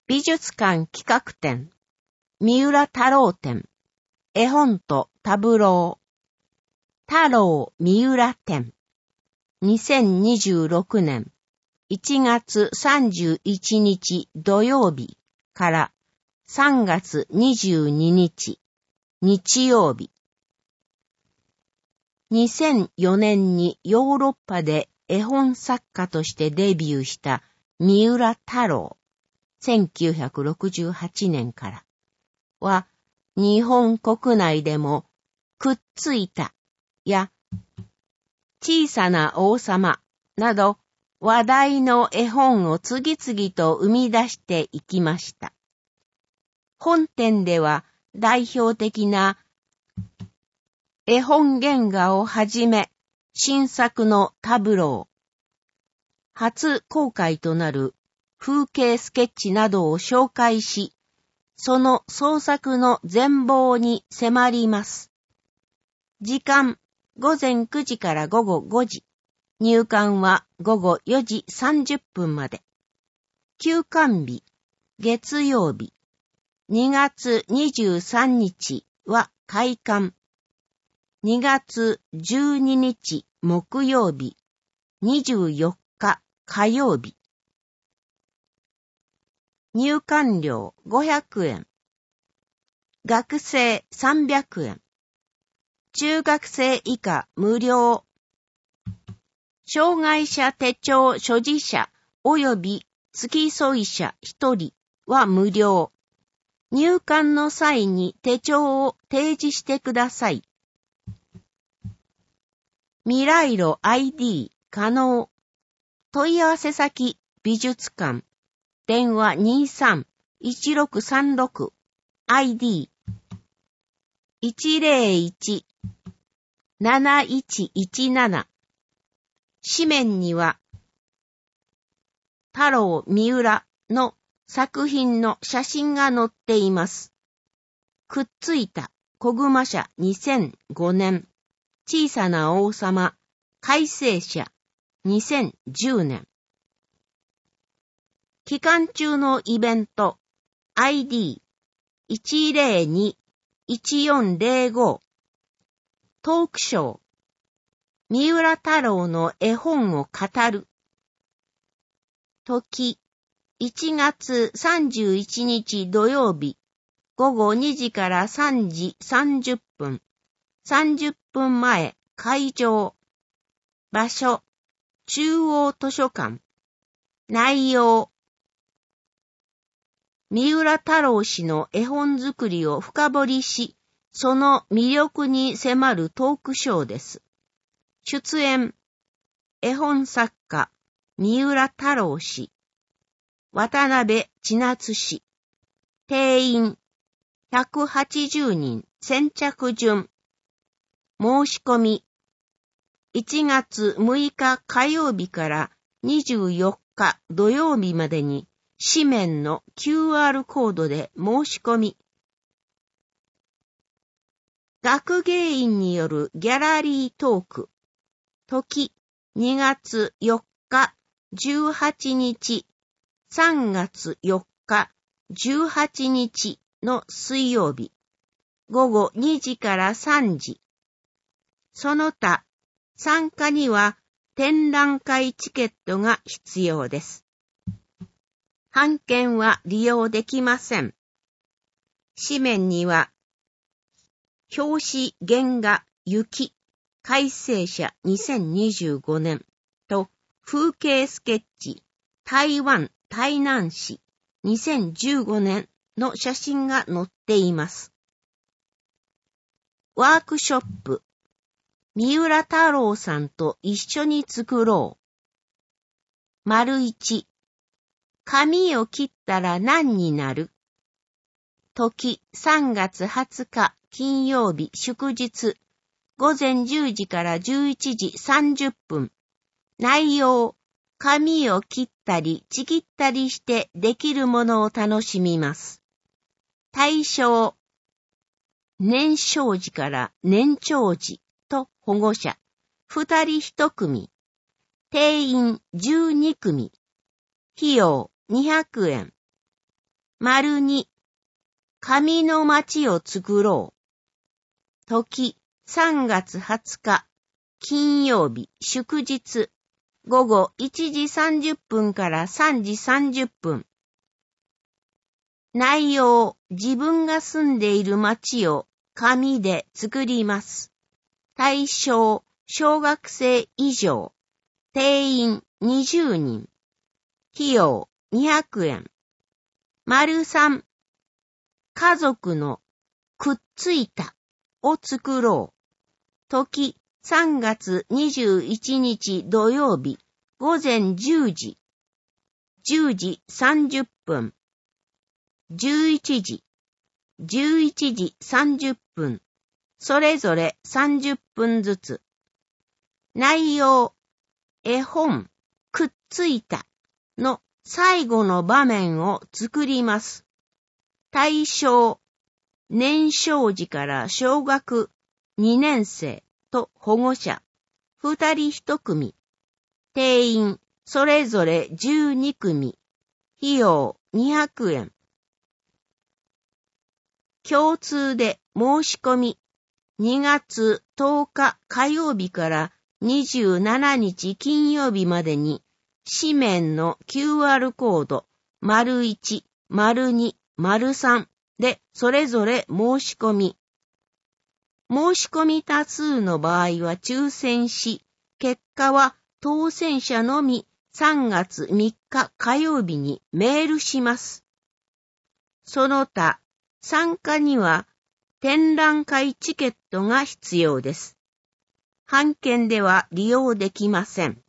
美術館企画展、三浦太郎展、絵本とタブロー、太郎三浦展、2026年1月31日土曜日から3月22日日曜日。2004年にヨーロッパで絵本作家としてデビューした三浦太郎、1968年からは、日本国内でもくっついたや小さな王様など話題の絵本を次々と生み出していきました。本展では代表的な絵本原画をはじめ、新作のタブロー、初公開となる風景スケッチなどを紹介し、その創作の全貌に迫ります。時間、午前9時から午後5時。入館は午後4時30分まで。休館日、月曜日、2月23日は開館。2月12日木曜日、24日火曜日。入館料500円。学生300円。中学生以下無料。障害者手帳所持者及び付き添い者1人は無料。入館の際に手帳を提示してください。未来路 ID 可能。問い合わせ先美術館。電話 23-1636 ID 101-7117。紙面には太郎三浦の作品の写真が載っています。くっついた小熊社2005年。小さな王様改正社2010年。期間中のイベント ID102-1405 トークショー三浦太郎の絵本を語る時1月31日土曜日午後2時から3時30分30分前会場場所中央図書館内容三浦太郎氏の絵本作りを深掘りし、その魅力に迫るトークショーです。出演、絵本作家、三浦太郎氏、渡辺千夏氏、定員、180人、先着順、申し込み、1月6日火曜日から24日土曜日までに、紙面の QR コードで申し込み。学芸員によるギャラリートーク。時2月4日18日、3月4日18日の水曜日。午後2時から3時。その他、参加には展覧会チケットが必要です。版権は利用できません。紙面には、表紙原画雪改正社2025年と風景スケッチ台湾台南市2015年の写真が載っています。ワークショップ三浦太郎さんと一緒に作ろう。1髪を切ったら何になる？時3月20日金曜日祝日午前10時から11時30分。内容、髪を切ったりちぎったりしてできるものを楽しみます。対象、年少児から年長児と保護者、2人1組。定員12組。費用200円。 2、紙の町を作ろう。時、3月20日、金曜日、祝日、午後1時30分から3時30分。内容、自分が住んでいる町を紙で作ります。対象、小学生以上。定員20人。費用200円。3、家族のくっついたを作ろう。時3月21日土曜日午前10時。10時30分。11時。11時30分。それぞれ30分ずつ。内容、絵本、くっついたの最後の場面を作ります。対象、年少時から小学2年生と保護者、2人1組。定員、それぞれ12組。費用200円。共通で申し込み。2月10日火曜日から27日金曜日までに、紙面の QR コード、01、02、03でそれぞれ申し込み。申し込み多数の場合は抽選し、結果は当選者のみ3月3日火曜日にメールします。その他、参加には展覧会チケットが必要です。半券では利用できません。